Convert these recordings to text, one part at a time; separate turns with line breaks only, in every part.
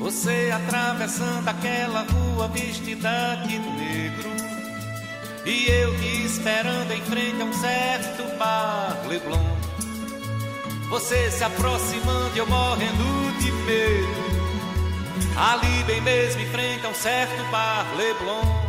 Você atravessando aquela rua vestida de negro, e eu te esperando em frente a um certo bar Leblon. Você se aproximando e eu morrendo de medo, ali bem mesmo em frente a um certo bar Leblon.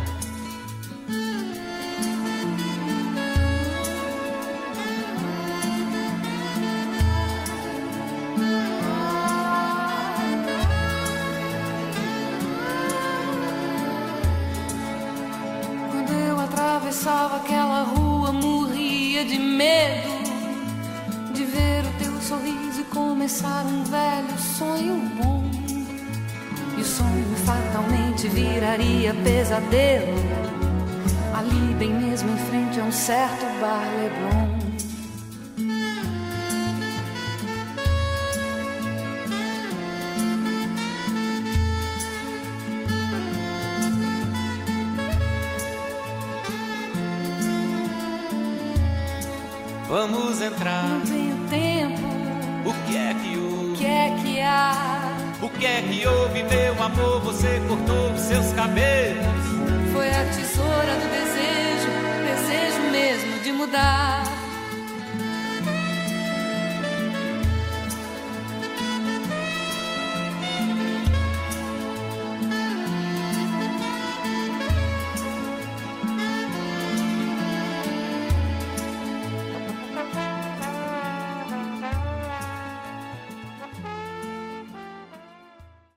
Atravessava aquela rua, morria de medo de ver o teu sorriso e começar um velho sonho bom. E o sonho fatalmente viraria pesadelo, ali bem mesmo em frente a um certo bar Leblon.
Vamos entrar.
Não tem tempo.
O que é que houve?
O que é que há?
O que é que houve, meu amor? Você cortou os seus cabelos.
Foi a tesoura do desejo, desejo mesmo de mudar.